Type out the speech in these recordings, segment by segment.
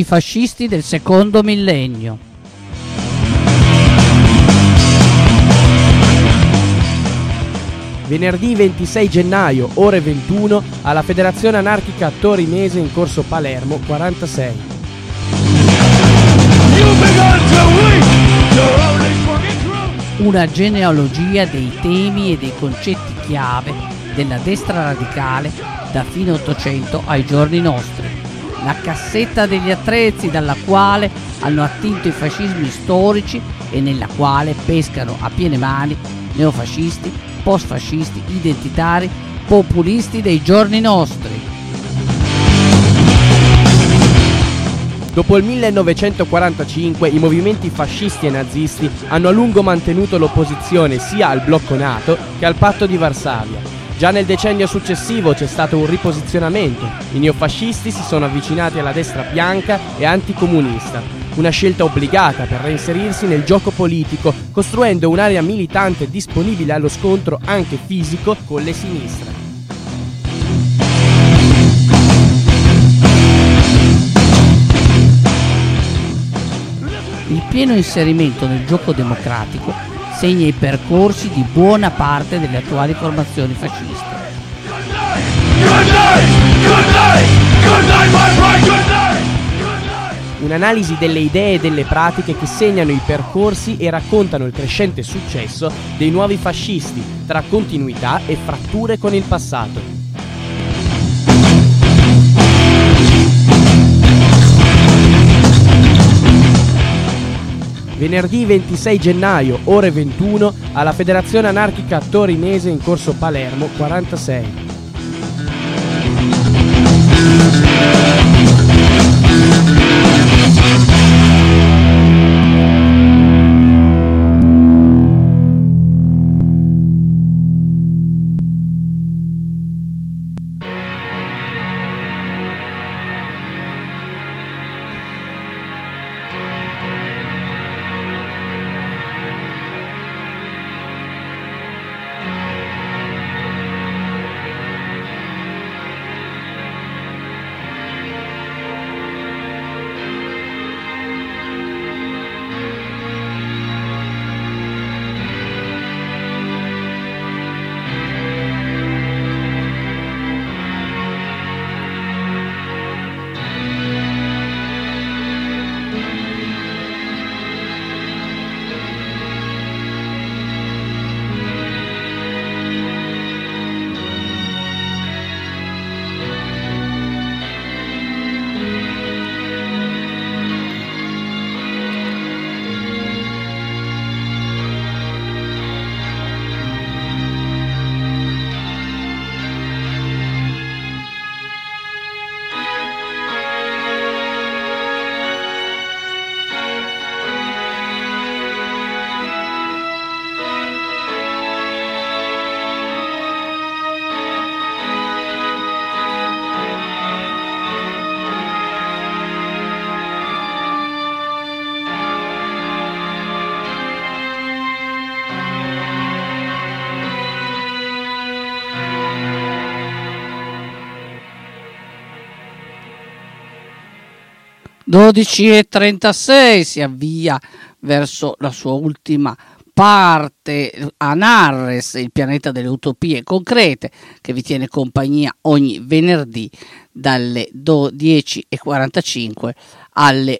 antifascisti del secondo millennio. Venerdì 26 gennaio, ore 21, alla Federazione Anarchica Torinese in corso Palermo 46. Una genealogia dei temi e dei concetti chiave della destra radicale da fine Ottocento ai giorni nostri. La cassetta degli attrezzi dalla quale hanno attinto i fascismi storici e nella quale pescano a piene mani neofascisti, post-fascisti, identitari, populisti dei giorni nostri. Dopo il 1945 i movimenti fascisti e nazisti hanno a lungo mantenuto l'opposizione sia al blocco NATO che al patto di Varsavia. Già nel decennio successivo c'è stato un riposizionamento. I neofascisti si sono avvicinati alla destra bianca e anticomunista, una scelta obbligata per reinserirsi nel gioco politico, costruendo un'area militante disponibile allo scontro anche fisico con le sinistre. Il pieno inserimento nel gioco democratico segna i percorsi di buona parte delle attuali formazioni fasciste. Un'analisi delle idee e delle pratiche che segnano i percorsi e raccontano il crescente successo dei nuovi fascisti, tra continuità e fratture con il passato. Venerdì 26 gennaio, ore 21, alla Federazione Anarchica Torinese in corso Palermo 46. e 36 si avvia verso la sua ultima parte Anarres, il pianeta delle utopie concrete, che vi tiene compagnia ogni venerdì dalle 10:45 alle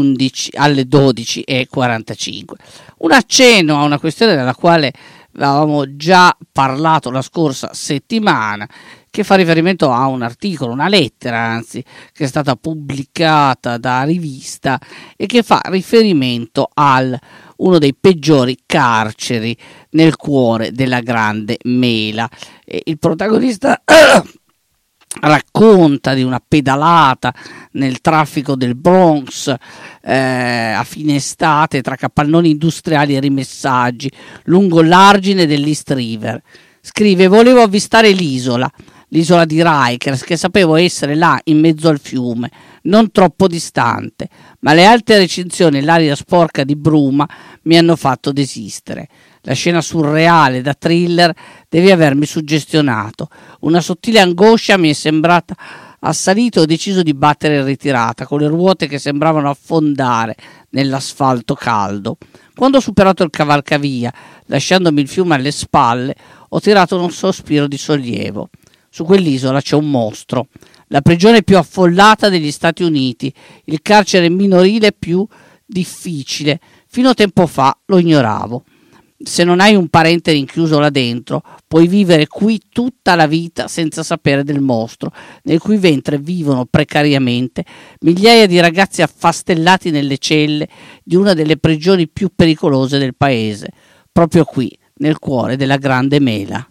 12:45. Un accenno a una questione della quale avevamo già parlato la scorsa settimana, che fa riferimento a un articolo, una lettera anzi, che è stata pubblicata da Rivista e che fa riferimento al uno dei peggiori carceri nel cuore della Grande Mela. E il protagonista racconta di una pedalata nel traffico del Bronx a fine estate tra capannoni industriali e rimessaggi lungo l'argine dell'East River. Scrive: volevo avvistare l'isola di Rikers, che sapevo essere là in mezzo al fiume, non troppo distante, ma le alte recinzioni e l'aria sporca di bruma mi hanno fatto desistere. La scena surreale da thriller deve avermi suggestionato. Una sottile angoscia mi è sembrata Assalito, ho deciso di battere in ritirata, con le ruote che sembravano affondare nell'asfalto caldo. Quando ho superato il cavalcavia, lasciandomi il fiume alle spalle, ho tirato un sospiro di sollievo. Su quell'isola c'è un mostro, la prigione più affollata degli Stati Uniti, il carcere minorile più difficile. Fino a tempo fa lo ignoravo. Se non hai un parente rinchiuso là dentro, puoi vivere qui tutta la vita senza sapere del mostro, nel cui ventre vivono precariamente migliaia di ragazzi affastellati nelle celle di una delle prigioni più pericolose del paese, proprio qui, nel cuore della Grande Mela.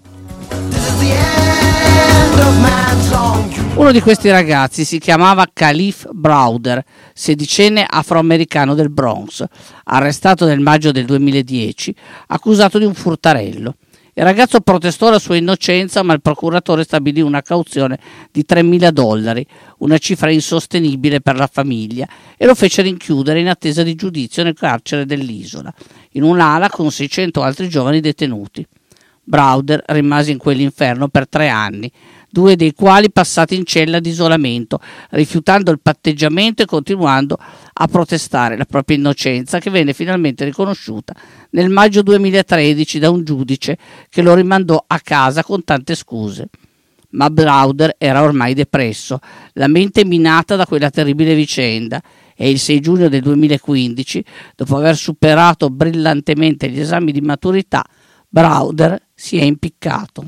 Uno di questi ragazzi si chiamava Khalif Browder, sedicenne afroamericano del Bronx, arrestato nel maggio del 2010, accusato di un furtarello. Il ragazzo protestò la sua innocenza, ma il procuratore stabilì una cauzione di $3.000, una cifra insostenibile per la famiglia, e lo fece rinchiudere in attesa di giudizio nel carcere dell'isola, in un'ala con 600 altri giovani detenuti. Browder rimase in quell'inferno per 3 anni, 2 dei quali passati in cella di isolamento, rifiutando il patteggiamento e continuando a protestare la propria innocenza, che venne finalmente riconosciuta nel maggio 2013 da un giudice che lo rimandò a casa con tante scuse. Ma Browder era ormai depresso, la mente minata da quella terribile vicenda, e il 6 giugno del 2015, dopo aver superato brillantemente gli esami di maturità, Browder si è impiccato.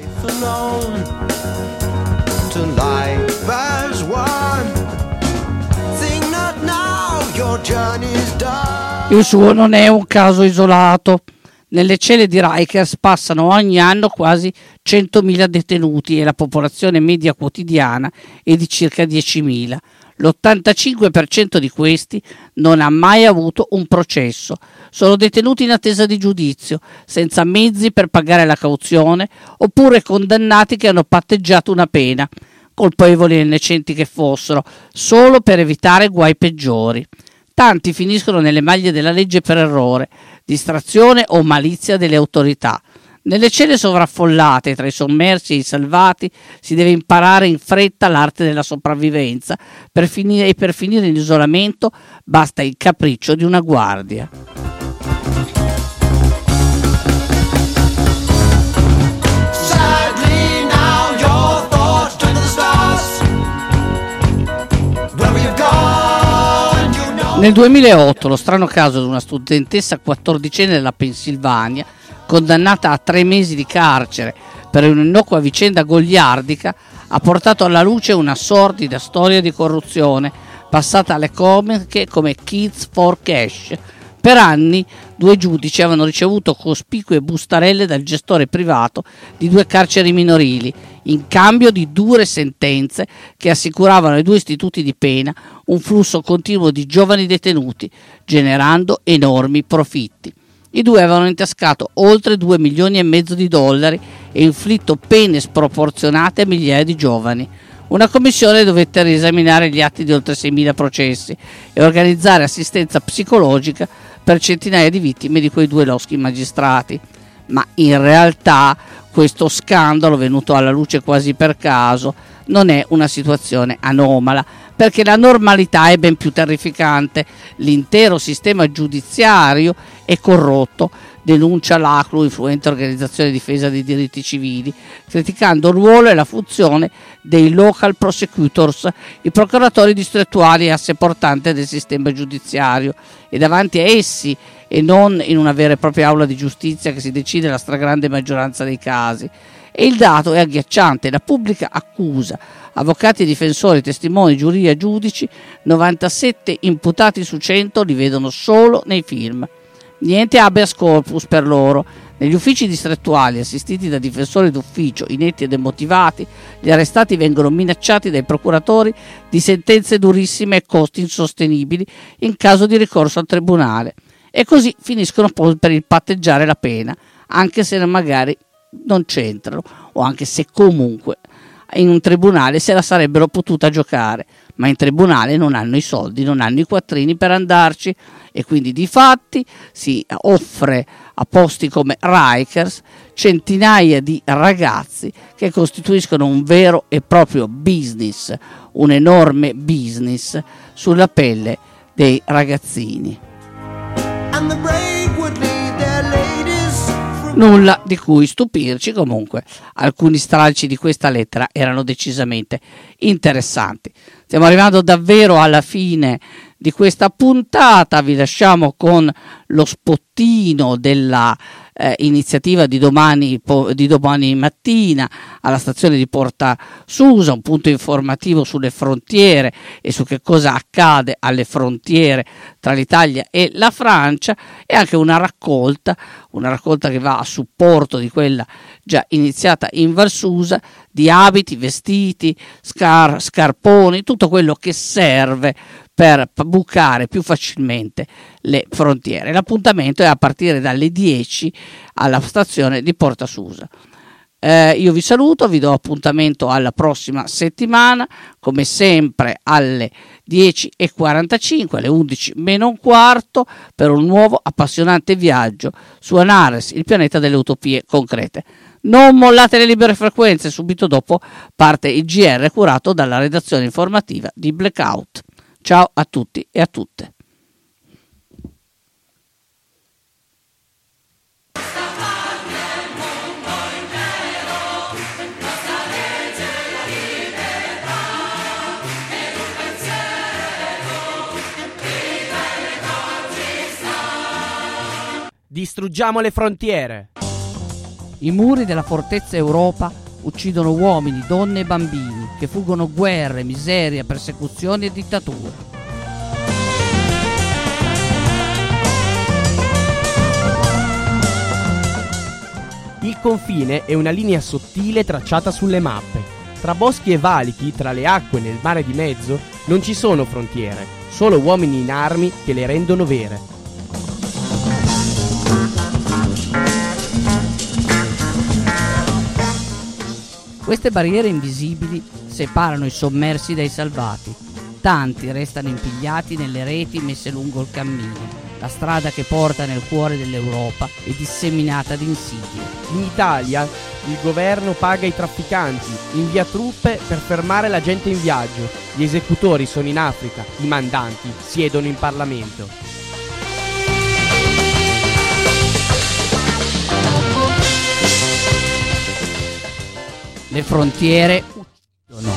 Il suo non è un caso isolato. Nelle celle di Rikers passano ogni anno quasi 100.000 detenuti e la popolazione media quotidiana è di circa 10.000. L'85% di questi non ha mai avuto un processo. Sono detenuti in attesa di giudizio, senza mezzi per pagare la cauzione, oppure condannati che hanno patteggiato una pena, colpevoli e innocenti che fossero, solo per evitare guai peggiori. Tanti finiscono nelle maglie della legge per errore, distrazione o malizia delle autorità. Nelle celle sovraffollate, tra i sommersi e i salvati, si deve imparare in fretta l'arte della sopravvivenza. Per finire in isolamento basta il capriccio di una guardia. Nel 2008 lo strano caso di una studentessa 14enne della Pennsylvania, condannata a 3 mesi di carcere per un'innocua vicenda goliardica, ha portato alla luce una sordida storia di corruzione passata alle cronache come Kids for Cash. Per anni 2 giudici avevano ricevuto cospicue bustarelle dal gestore privato di 2 carceri minorili, in cambio di dure sentenze che assicuravano ai 2 istituti di pena un flusso continuo di giovani detenuti, generando enormi profitti. I 2 avevano intascato oltre $2,5 milioni e inflitto pene sproporzionate a migliaia di giovani. Una commissione dovette riesaminare gli atti di oltre 6.000 processi e organizzare assistenza psicologica per centinaia di vittime di quei 2 loschi magistrati. Ma in realtà questo scandalo, venuto alla luce quasi per caso, non è una situazione anomala, perché la normalità è ben più terrificante. L'intero sistema giudiziario è corrotto, denuncia l'ACLU, influente organizzazione di difesa dei diritti civili, criticando il ruolo e la funzione dei local prosecutors, i procuratori distrettuali, asse portante del sistema giudiziario, e davanti a essi, e non in una vera e propria aula di giustizia che si decide la stragrande maggioranza dei casi. E il dato è agghiacciante: la pubblica accusa, avvocati e difensori, testimoni, giuria, giudici, 97 imputati su 100 li vedono solo nei film. Niente habeas corpus per loro. Negli uffici distrettuali, assistiti da difensori d'ufficio inetti e demotivati, gli arrestati vengono minacciati dai procuratori di sentenze durissime e costi insostenibili in caso di ricorso al tribunale, e così finiscono poi per il patteggiare la pena, anche se magari non c'entrano, o anche se comunque in un tribunale se la sarebbero potuta giocare. ma in tribunale non hanno i soldi, non hanno i quattrini per andarci, e quindi di fatti si offre a posti come Rikers centinaia di ragazzi che costituiscono un vero e proprio business, un enorme business sulla pelle dei ragazzini. Nulla di cui stupirci, comunque alcuni stralci di questa lettera erano decisamente interessanti. Stiamo arrivando davvero alla fine di questa puntata, vi lasciamo con lo spottino della iniziativa di domani mattina alla stazione di Porta Susa, un punto informativo sulle frontiere e su che cosa accade alle frontiere tra l'Italia e la Francia, e anche una raccolta che va a supporto di quella già iniziata in Val Susa, di abiti, vestiti, scarponi, tutto quello che serve per bucare più facilmente le frontiere. L'appuntamento è a partire dalle 10 alla stazione di Porta Susa. Io vi saluto, vi do appuntamento alla prossima settimana, come sempre alle 10:45, alle 11 meno un quarto, per un nuovo appassionante viaggio su Anares, il pianeta delle utopie concrete. Non mollate le libere frequenze, subito dopo parte il GR curato dalla redazione informativa di Blackout. Ciao a tutti e a tutte. Distruggiamo le frontiere. I muri della fortezza Europa uccidono uomini, donne e bambini che fuggono guerre, miseria, persecuzioni e dittature. Il confine è una linea sottile tracciata sulle mappe. Tra boschi e valichi, tra le acque e nel mare di mezzo, non ci sono frontiere, solo uomini in armi che le rendono vere. Queste barriere invisibili separano i sommersi dai salvati. Tanti restano impigliati nelle reti messe lungo il cammino. La strada che porta nel cuore dell'Europa è disseminata di insidie. In Italia il governo paga i trafficanti, invia truppe per fermare la gente in viaggio. Gli esecutori sono in Africa, i mandanti siedono in Parlamento. Le frontiere uccidono.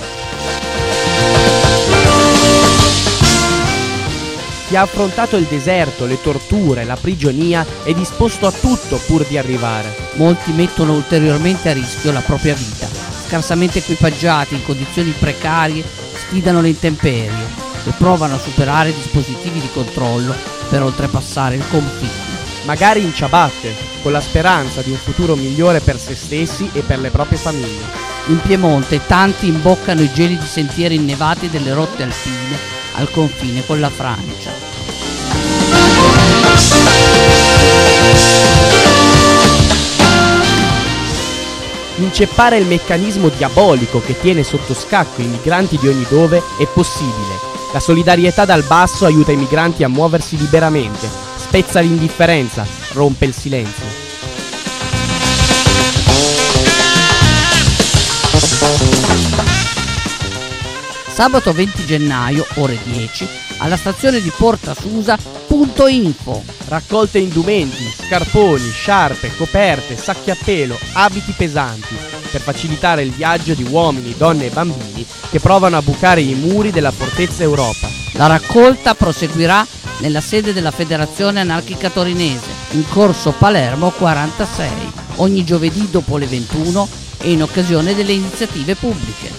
Chi ha affrontato il deserto, le torture, la prigionia è disposto a tutto pur di arrivare. Molti mettono ulteriormente a rischio la propria vita. Scarsamente equipaggiati, in condizioni precarie, sfidano le intemperie e provano a superare dispositivi di controllo per oltrepassare il confine. Magari in ciabatte, con la speranza di un futuro migliore per se stessi e per le proprie famiglie. In Piemonte tanti imboccano i gelidi sentieri innevati delle rotte alpine al confine con la Francia. Inceppare il meccanismo diabolico che tiene sotto scacco i migranti di ogni dove è possibile. La solidarietà dal basso aiuta i migranti a muoversi liberamente, spezza l'indifferenza, rompe il silenzio. Sabato 20 gennaio, ore 10, alla stazione di Porta Susa, .info. Raccolte indumenti, scarponi, sciarpe, coperte, sacchi a pelo, abiti pesanti, per facilitare il viaggio di uomini, donne e bambini che provano a bucare i muri della fortezza Europa. La raccolta proseguirà nella sede della Federazione Anarchica Torinese, in corso Palermo 46, ogni giovedì dopo le 21 e in occasione delle iniziative pubbliche.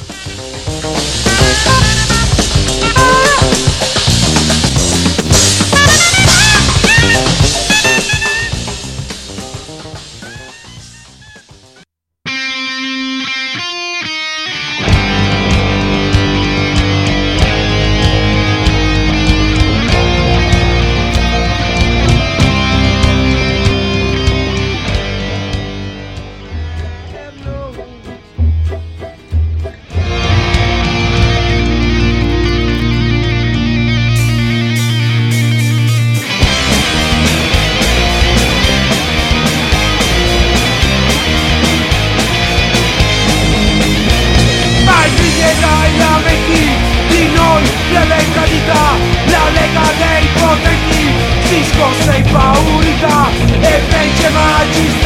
oscurità e vence magisterium.